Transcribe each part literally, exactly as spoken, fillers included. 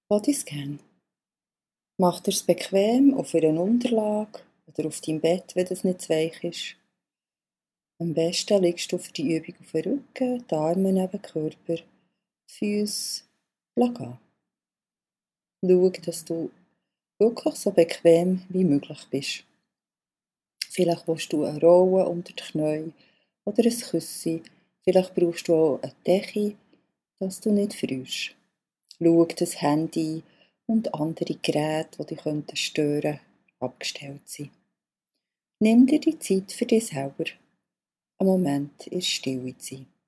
Bodyscan. Mach dir's bequem auf einer Unterlage oder auf deinem Bett, wenn das nicht zu weich ist. Am besten liegst du für die Übung auf dem Rücken, die Arme neben dem Körper, die Füße gehen. Schau, dass du wirklich so bequem wie möglich bist. Vielleicht willst du eine Rolle unter die Knie oder ein Küsschen. Vielleicht brauchst du auch eine Decke, dass du nicht frierst. Schau, dass Handy und andere Geräte, die dich stören könnten, abgestellt sind. Nimm dir die Zeit für dich selber, einen Moment in der Stille zu sein.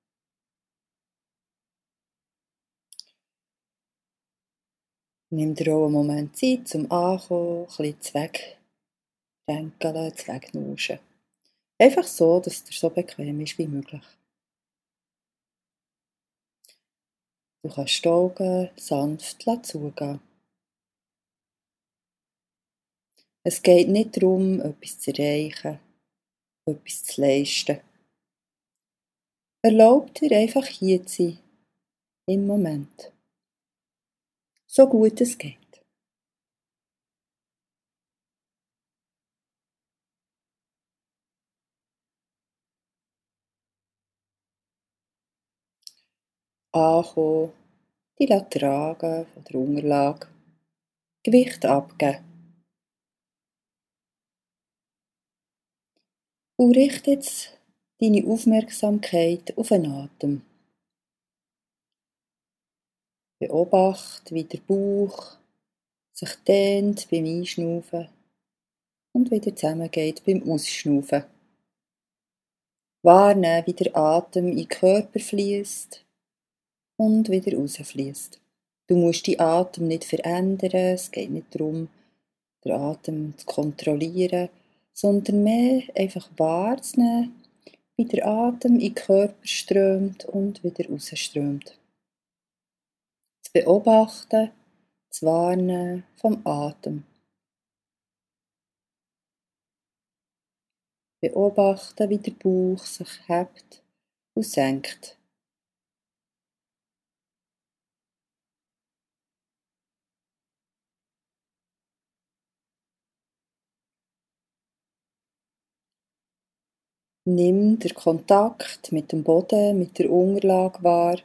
Nimm dir auch einen Moment Zeit zum Ankommen, ein bisschen zu wegdenken, zu wegnuschen. Einfach so, dass es dir so bequem ist wie möglich. Du kannst die Augen sanft zugehen. Es geht nicht darum, etwas zu erreichen, etwas zu leisten. Erlaub dir einfach hier zu sein, im Moment. So gut es geht. Ankommen, die tragen von der Unterlage, Gewicht abgeben. Und richte jetzt deine Aufmerksamkeit auf den Atem. Beobachte, wie der Bauch sich dehnt beim Einschnaufen und wieder zusammengeht beim Ausschnaufen. Wahrnehmen, wie der Atem in den Körper fließt und wieder rausfließt. Du musst die Atem nicht verändern, es geht nicht darum, den Atem zu kontrollieren, sondern mehr einfach wahrzunehmen, wie der Atem in den Körper strömt und wieder rausströmt. Zu beobachten, zu warnen vom Atem. Beobachten, wie der Bauch sich hebt und senkt. Nimm den Kontakt mit dem Boden, mit der Unterlage wahr.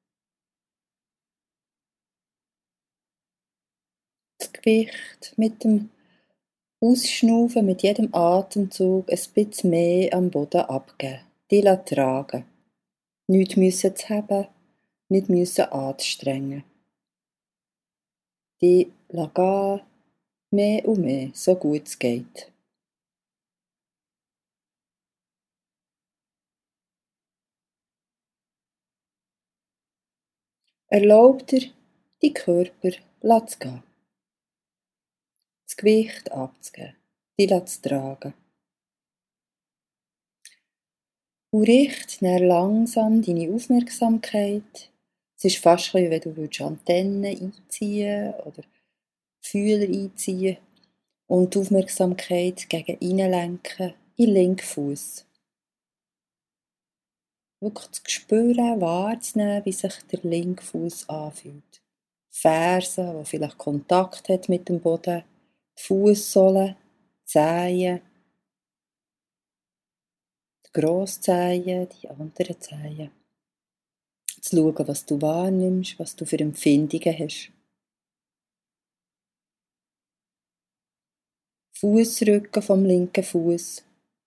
Das Gewicht mit dem Ausschnaufen, mit jedem Atemzug ein bisschen mehr am Boden abgeben. Die tragen. Nichts müssen zu haben, nicht müssen anstrengen. Die gehen, mehr und mehr, so gut es geht. Erlaub dir, die Körper zu gehen. Das Gewicht abzugeben, die zu tragen. Und richte dann langsam deine Aufmerksamkeit. Es ist fast wie wenn du Antennen einziehen oder Fühler einziehen und die Aufmerksamkeit gegen innen lenken, in den linken Fuß. Wirklich zu spüren, wahrzunehmen, wie sich der linke Fuß anfühlt. Ferse, die vielleicht Kontakt hat mit dem Boden, die Fußsohle, die Zehen, die Grosszehen, die anderen Zehen. Zu schauen, was du wahrnimmst, was du für Empfindungen hast. Fußrücken vom linken Fuß.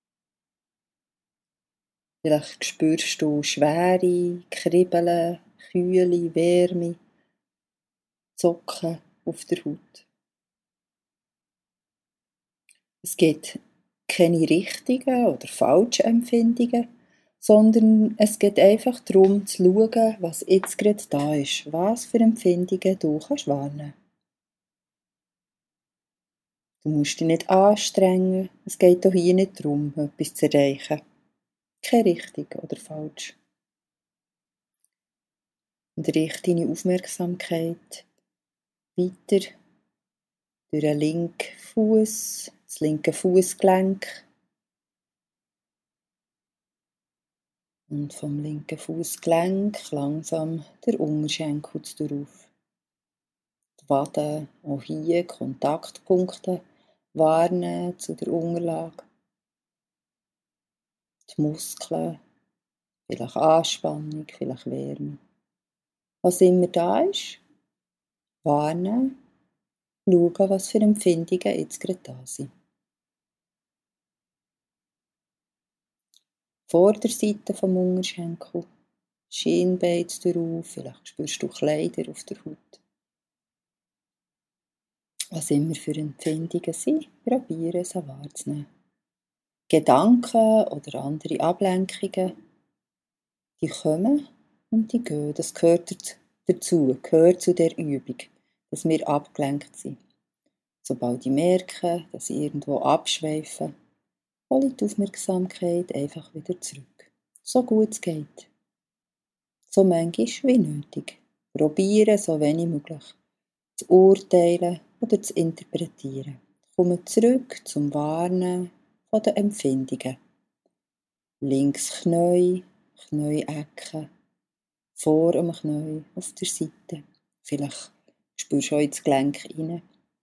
Vielleicht spürst du Schwere, Kribbeln, Kühle, Wärme, Zucken auf der Haut. Es gibt keine richtigen oder falschen Empfindungen, sondern es geht einfach darum zu schauen, was jetzt gerade da ist, was für Empfindungen du kannst wahrnehmen. Du musst dich nicht anstrengen, es geht auch hier nicht darum, etwas zu erreichen. Kein richtig oder falsch. Und richte deine Aufmerksamkeit weiter durch den linken Fuß, das linke Fußgelenk und vom linken Fußgelenk langsam der Unterschenkel darauf. Die Waden, auch hier Kontaktpunkte wahrnehmen zu der Unterlage. Die Muskeln, vielleicht Anspannung, vielleicht Wärme. Was immer da ist, wahrnehmen, schauen, was für Empfindungen jetzt gerade da sind. Vorderseite vom Unterschenkel, Schienbein darauf, vielleicht spürst du Kleider auf der Haut. Was immer für Empfindungen sind, probiere sie wahrzunehmen. Gedanken oder andere Ablenkungen, die kommen und die gehen. Das gehört dazu, gehört zu der Übung, dass wir abgelenkt sind. Sobald ich merke, dass ich irgendwo abschweife, hole ich die Aufmerksamkeit einfach wieder zurück. So gut es geht. So manchmal wie nötig. Probieren, so wenig möglich. Zu urteilen oder zu interpretieren. Komme zurück zum Wahrnehmen von den Empfindungen. Links Knie, Knieecke, vor dem Knie, auf der Seite. Vielleicht spürst du auch ins Gelenk rein.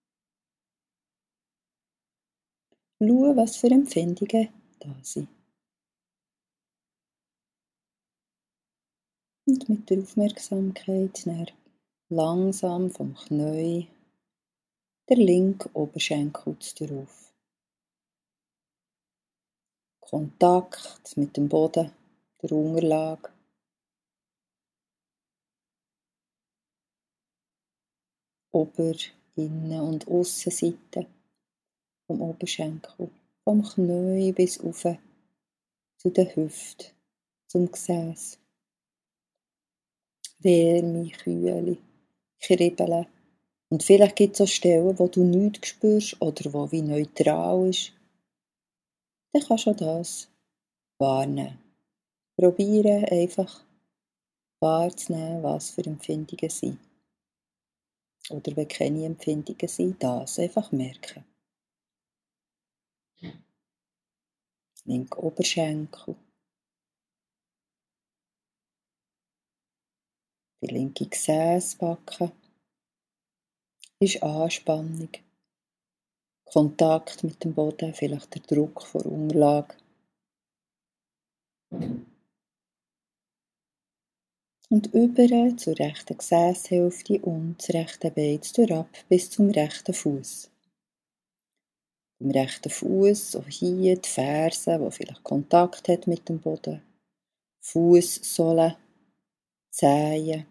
Schau, was für Empfindungen da sind. Und mit der Aufmerksamkeit dann langsam vom Knie der linke Oberschenkel darauf. Kontakt mit dem Boden, der Unterlage. Ober-, Innen- und Aussenseite vom Oberschenkel. Vom Knie bis auf zu den Hüften, zum Gesäß. Wärme, Kühle, Kribbeln. Und vielleicht gibt es auch Stellen, wo du nichts spürst oder wo wie neutral ist. Dann kannst du das wahrnehmen. Probieren einfach wahrzunehmen, was für Empfindungen sind. Oder wenn keine Empfindungen sind, das einfach merken. Linker Oberschenkel. Die linke Gesäßbacke ist Anspannung. Kontakt mit dem Boden, vielleicht der Druck vor der Unterlage. Und über zur rechten Gesäßhälfte und das rechte Bein durchab bis zum rechten Fuß. Im rechten Fuß, auch hier die Ferse, die vielleicht Kontakt hat mit dem Boden. Fußsohle, Zehen.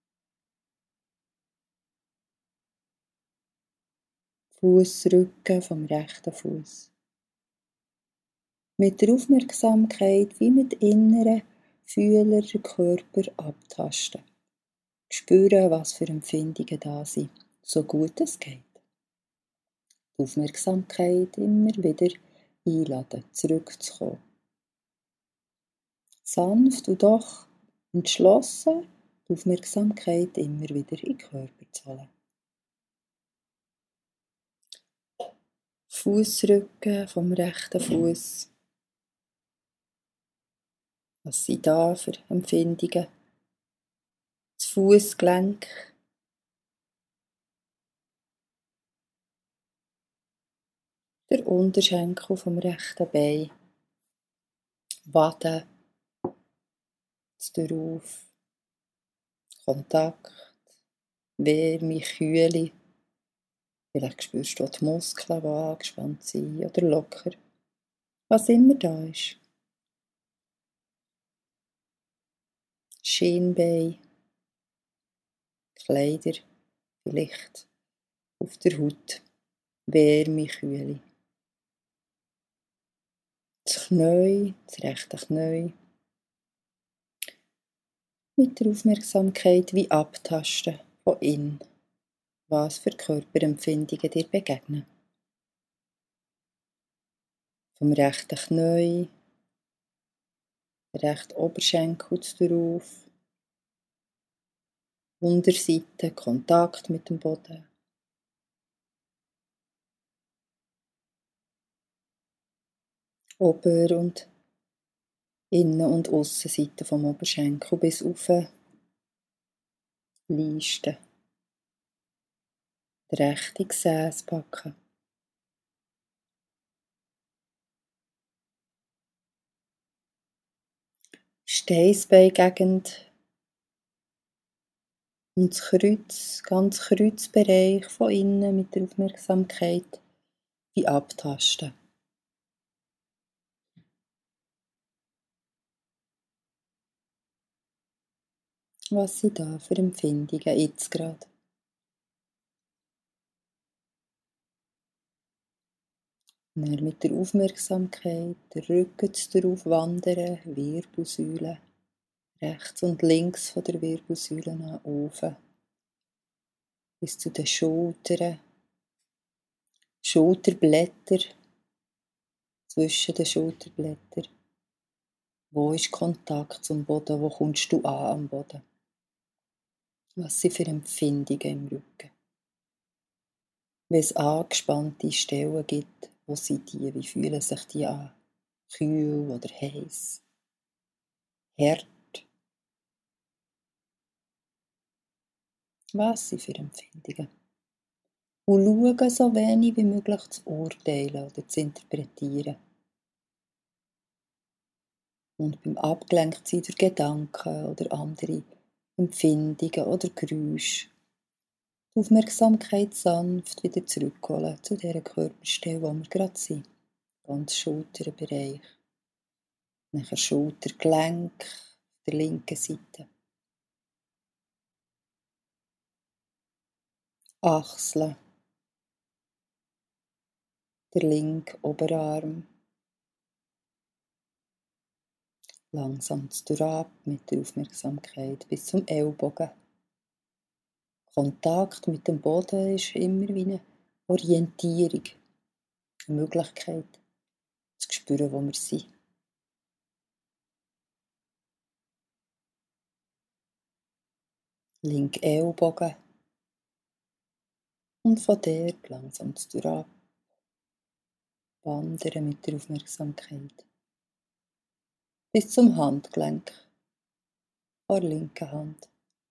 Fußrücken vom rechten Fuß. Mit der Aufmerksamkeit wie mit inneren Fühler den Körper abtasten. Spüren, was für Empfindungen da sind, so gut es geht. Die Aufmerksamkeit immer wieder einladen, zurückzukommen. Sanft und doch entschlossen, die Aufmerksamkeit immer wieder in den Körper zu holen. Fußrücken vom rechten Fuß. Was sind da für Empfindungen? Das Fußgelenk. Der Unterschenkel vom rechten Bein. Waden. Darauf. Kontakt. Wärme, Kühle. Vielleicht spürst du auch die Muskeln, die angespannt sind oder locker. Was immer da ist. Schienbein. Kleider. Vielleicht auf der Haut. Wärme, Kühle. Das Knie, das rechte Knie. Mit der Aufmerksamkeit wie abtasten von innen, was für Körperempfindungen dir begegnen. Vom rechten Knie, rechten Oberschenkel darauf, Unterseite, Kontakt mit dem Boden. Ober- und Innen- und Aussenseite vom Oberschenkel bis auf Leiste. die rechte Gesäßbacke. Steißbeingegend und das Kreuz, ganz Kreuzbereich von innen mit der Aufmerksamkeit wie abtasten. Was sind da für Empfindungen jetzt gerade? Und dann mit der Aufmerksamkeit der Rücken darauf wandern, Wirbelsäule, rechts und links von der Wirbelsäule nach oben, bis zu den Schultern, Schulterblätter, zwischen den Schulterblättern. Wo ist Kontakt zum Boden? Wo kommst du an am Boden? Was sind für Empfindungen im Rücken? Wenn es angespannte Stellen gibt, wo sind die? Wie fühlen sich die an? Kühl oder heiß? Hart? Was sind für Empfindungen? Und schauen, so wenig wie möglich zu urteilen oder zu interpretieren. Und beim Abgelenktsein durch Gedanken oder andere Empfindungen oder Geräusche die Aufmerksamkeit sanft wieder zurückholen zu dieser Körperstelle, wo wir gerade sind. Ganz Schulterbereich. Nachher Schultergelenk auf der linken Seite. Achseln. Der linke Oberarm. Langsam ab mit der Aufmerksamkeit bis zum Ellbogen. Kontakt mit dem Boden ist immer wie eine Orientierung, eine Möglichkeit zu spüren, wo wir sind. Linke Ellbogen und von dort langsam ab. Wandern mit der Aufmerksamkeit bis zum Handgelenk der linken Hand.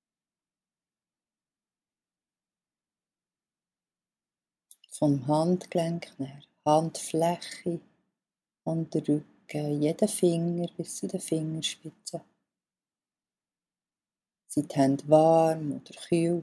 Vom Handgelenk nach Handfläche an den Rücken, jeden Finger bis zu den Fingerspitzen. Sind die Hände warm oder kühl?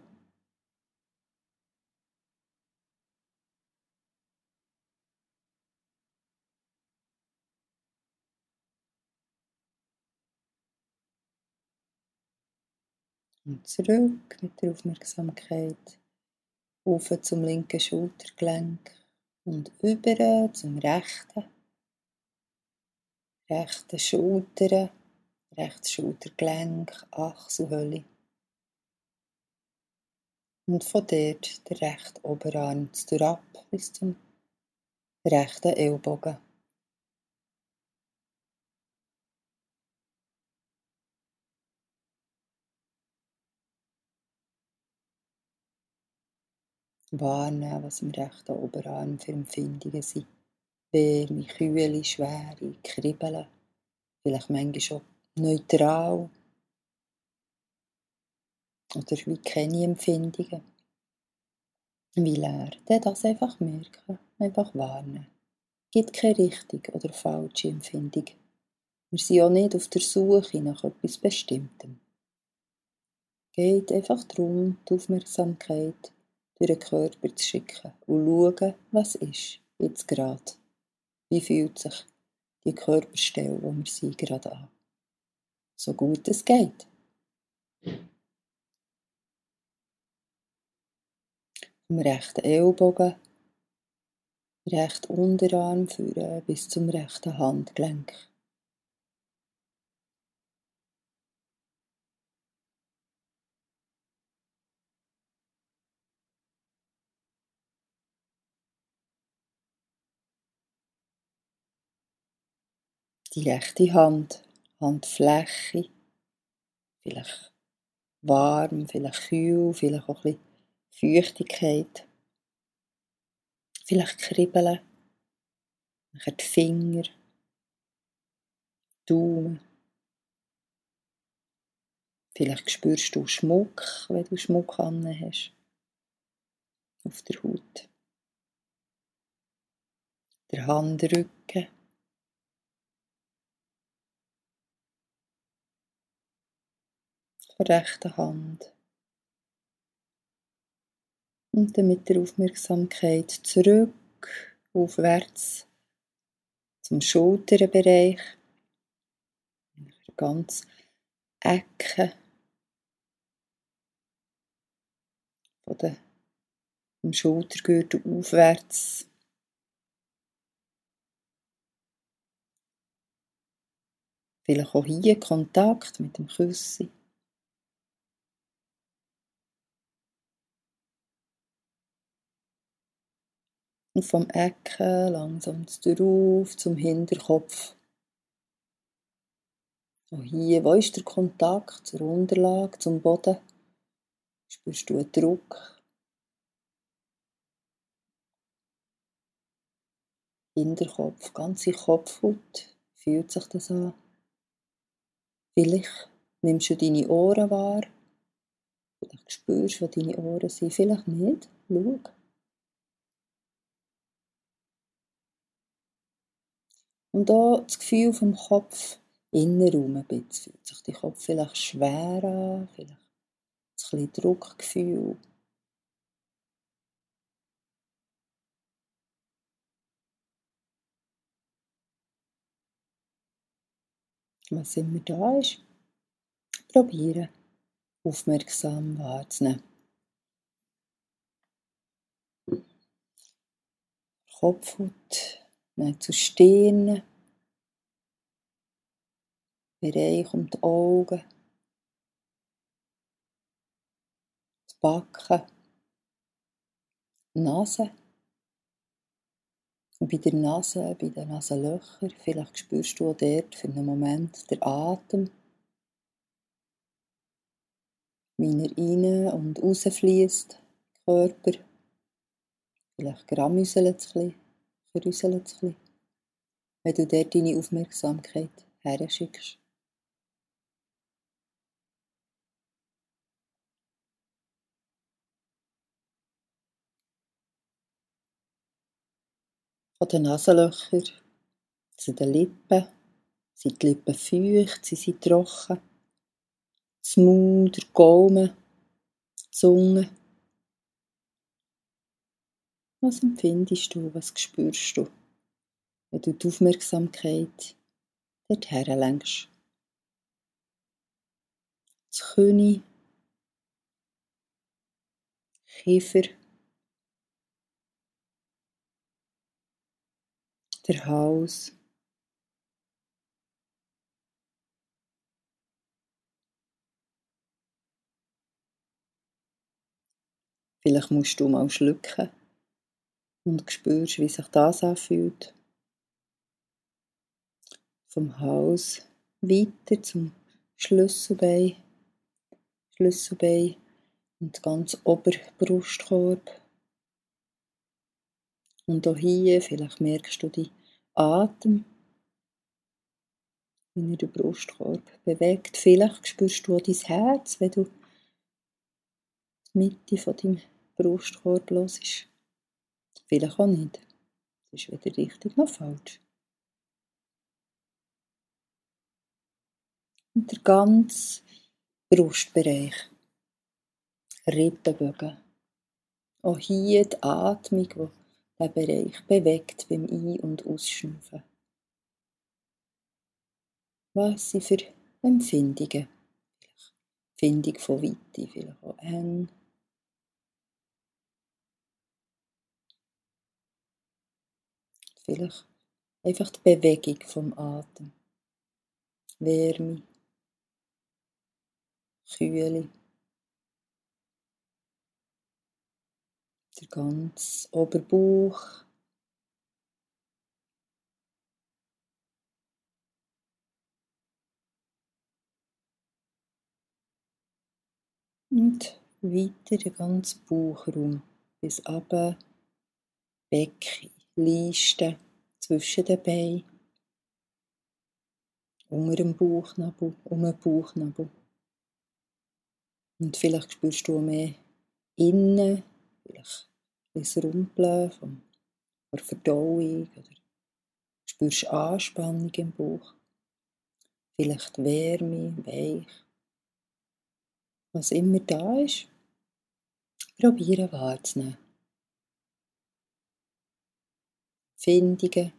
Und zurück mit der Aufmerksamkeit auf zum linken Schultergelenk und über zum rechten. Rechte Schulter, rechtes Schultergelenk, Achselhöhle. Und von dort der rechte Oberarm ab bis zum rechten Ellbogen. Wahrnehmen, was im rechten Oberarm für Empfindungen sind. Wärme, Kühle, Schwere, Kribbeln, vielleicht manchmal schon neutral oder wie keine Empfindungen. Wie leer, dann das einfach merken, einfach wahrnehmen. Es gibt keine richtige oder falsche Empfindung. Wir sind auch nicht auf der Suche nach etwas Bestimmtem. Es geht einfach darum, die Aufmerksamkeit durch den Körper zu schicken und schauen, was ist jetzt gerade. Wie fühlt sich die Körperstelle, wo wir sind, gerade an? So gut es geht. Vom rechten Ellbogen, rechten Unterarm führen bis zum rechten Handgelenk. Die rechte Hand, Handfläche, vielleicht warm, vielleicht kühl, vielleicht auch ein bisschen Feuchtigkeit, vielleicht kribbeln, nachher die Finger, die Daumen. Vielleicht spürst du Schmuck, wenn du Schmuck an hast. auf der Haut. Der Handrücken. Der rechten Hand. Und dann mit der Aufmerksamkeit zurück, aufwärts zum Schulterbereich, ganz Ecke von der, vom Schultergürtel aufwärts. Vielleicht auch hier Kontakt mit dem Küssi. Und vom Ecke langsam drauf zum Hinterkopf. Auch hier, wo ist der Kontakt zur Unterlage, zum Boden? Spürst du einen Druck? Hinterkopf, ganze Kopfhaut, fühlt sich das an? Vielleicht nimmst du deine Ohren wahr. Vielleicht spürst du, wo deine Ohren sind. Vielleicht nicht. Schau. Und da das Gefühl vom Kopf, Innenraum ein bisschen. Fühlt sich der Kopf vielleicht schwer an, vielleicht ein bisschen Druckgefühl. Was immer da ist, probieren, aufmerksam wahrzunehmen. Kopfhaut, dann zur Stirn, Bereich um die Augen, die Backen, die Nase. Und bei der Nase, bei den Nasenlöchern, vielleicht spürst du auch dort für einen Moment den Atem, wie er rein und raus fließt, Körper. Vielleicht gramüselt es ein bisschen, verrüselt es ein bisschen, wenn du dort deine Aufmerksamkeit herschickst. Von den Nasenlöchern zu den Lippen, sind die Lippen feucht, sie sind trocken. Das Maul, der Gaumen, die Zunge. Was empfindest du, was spürst du, wenn du die Aufmerksamkeit dorthin lenkst? Das Knie, Kiefer, der Hals, vielleicht musst du mal schlucken und spürst, wie sich das anfühlt. Vom Hals weiter zum Schlüsselbein, Schlüsselbein und ganz Oberbrustkorb. Und auch hier, vielleicht merkst du die Atem, wie er den Brustkorb bewegt. Vielleicht spürst du auch dein Herz, wenn du die Mitte von deinem Brustkorb hörst. Vielleicht auch nicht. Das ist weder richtig noch falsch. Und der ganze Brustbereich, Rippenbögen. Auch hier die Atmung, die diesen Bereich bewegt beim Ein- und Ausschnaufen. Was sind für Empfindungen? Vielleicht Empfindung von Weite, vielleicht auch eng. Vielleicht einfach die Bewegung vom Atem. Wärme, Kühle. Der ganze Oberbauch. Und weiter den ganzen Bauchraum bis runter, Becken, Leiste, zwischen den Beinen, unter dem Bauchnabel, um den Bauchnabel. Und vielleicht spürst du mehr innen, vielleicht ein Rumpeln von der Verdauung oder spürst Anspannung im Bauch, vielleicht Wärme, weich, was immer da ist, probieren wahrzunehmen. Findungen,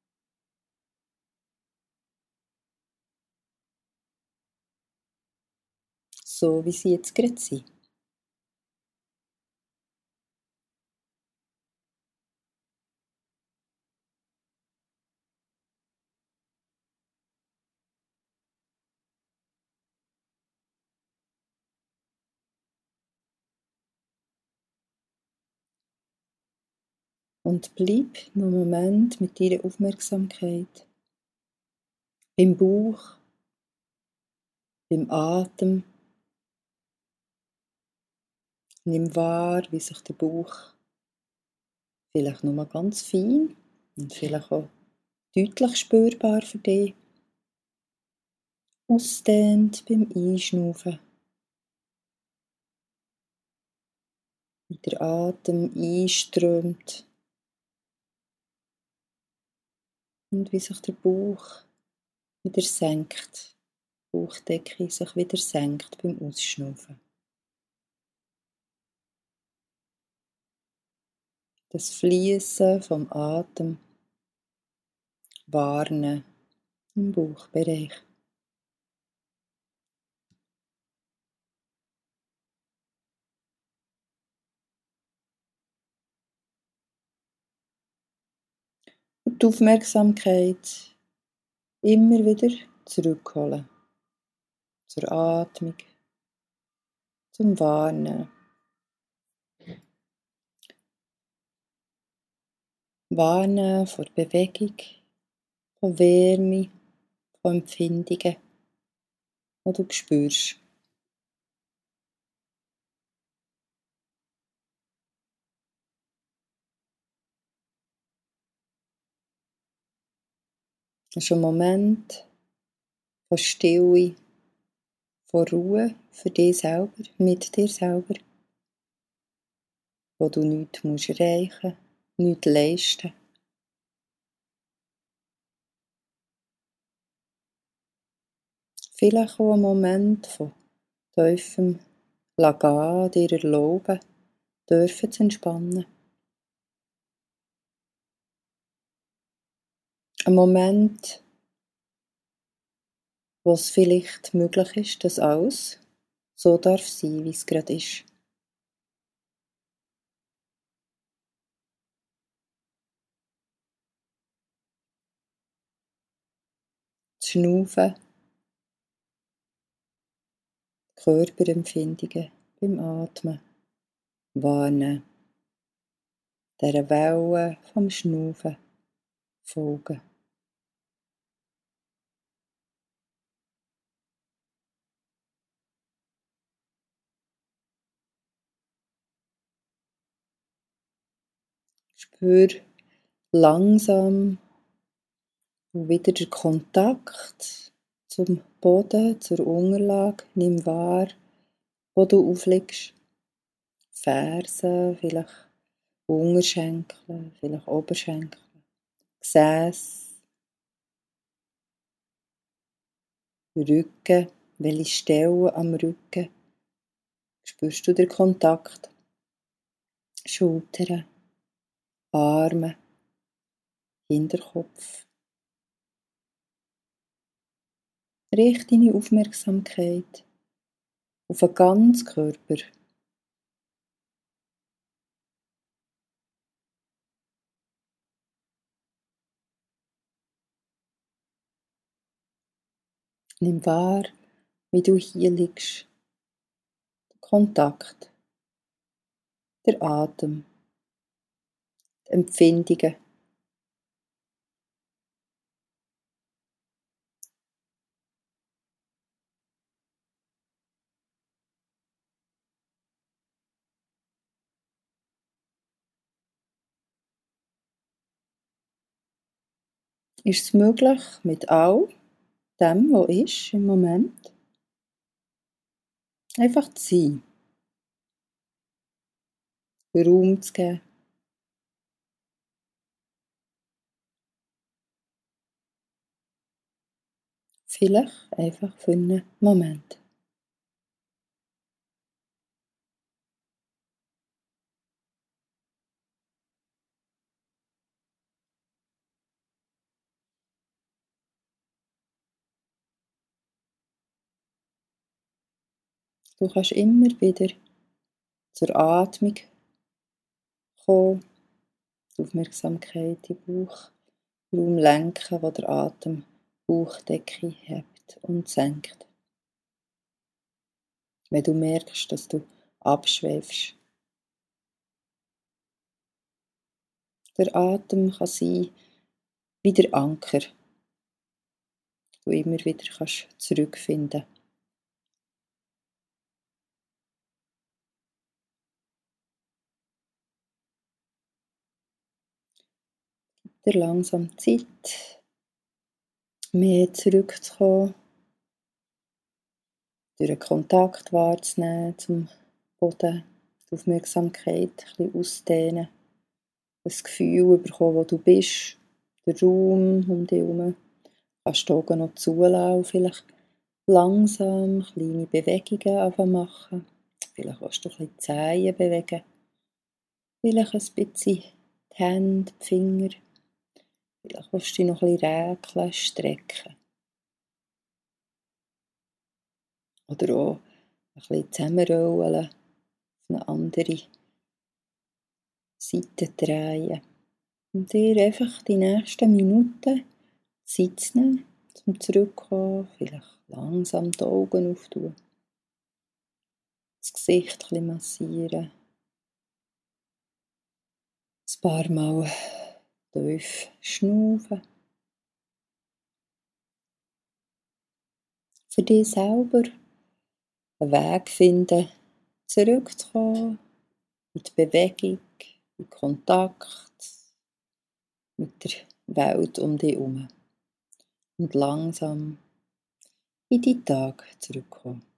so wie sie jetzt gerade sind. Und bleib noch einen Moment mit deiner Aufmerksamkeit beim Bauch, beim Atem. Nimm wahr, wie sich der Bauch vielleicht nur ganz fein und vielleicht auch deutlich spürbar für dich ausdehnt beim Einschnaufen. Wie der Atem einströmt und wie sich der Bauch wieder senkt. Die Bauchdecke sich wieder senkt beim Ausschnaufen. Das Fließen vom Atem wahrnehmen im Bauchbereich. Und die Aufmerksamkeit immer wieder zurückholen. Zur Atmung, zum Wahrnehmen. Wahrnehmen von Bewegung, von Wärme, von Empfindungen, die du spürst. Das ist ein Moment von Stille, von Ruhe für dich selber, mit dir selber, wo du nichts musst erreichen, nichts leisten. Vielleicht auch ein Moment von tiefem Lassen, dir erlauben, dürfen zu entspannen. Ein Moment, wo es vielleicht möglich ist, dass alles so darf sein, wie es gerade ist. Das Schnaufen, Körperempfindungen beim Atmen, wahrnehmen, dieser Welle vom Schnaufen folgen. Spür langsam wieder den Kontakt zum Boden, zur Unterlage. Nimm wahr, wo du aufliegst. Fersen, vielleicht Unterschenkel, vielleicht Oberschenkel, Gesäß, Rücken, welche Stellen am Rücken spürst du den Kontakt? Schultern, Arme, Hinterkopf. Richte deine Aufmerksamkeit auf den ganzen Körper. Nimm wahr, wie du hier liegst. Der Kontakt, der Atem, die Empfindungen. Ist es möglich, mit all dem, was ist im Moment, einfach zu sein, Raum zu geben, Vielleicht einfach für einen Moment. Du kannst immer wieder zur Atmung kommen, die Aufmerksamkeit in den Bauchraum lenken, wo der Atem die Bauchdecke hebt und senkt. Wenn du merkst, dass du abschweifst. Der Atem kann sein wie der Anker, du immer wieder kannst zurückfinden. Gib dir langsam Zeit, mehr zurückzukommen, durch einen Kontakt wahrzunehmen zum Boden, die Aufmerksamkeit ein bisschen auszudehnen, das Gefühl bekommen, wo du bist, der Raum um dich herum. Kannst die Augen noch zulassen, vielleicht langsam kleine Bewegungen anfangen machen. Vielleicht willst du ein bisschen die Zehen bewegen, vielleicht ein bisschen die Hände, die Finger. Vielleicht willst du dich noch ein bisschen räkeln, strecken. Oder auch ein bisschen zusammenrollen, auf eine andere Seite drehen. Und dir einfach die nächsten Minuten Zeit zu nehmen, zum Zurückkommen, vielleicht langsam die Augen auftun, das Gesicht ein bisschen massieren, ein paar Mal tief schnaufen. Für dich selber einen Weg finden, zurückzukommen, in die Bewegung, in Kontakt mit der Welt um dich herum. Und langsam in deinen Tag zurückkommen.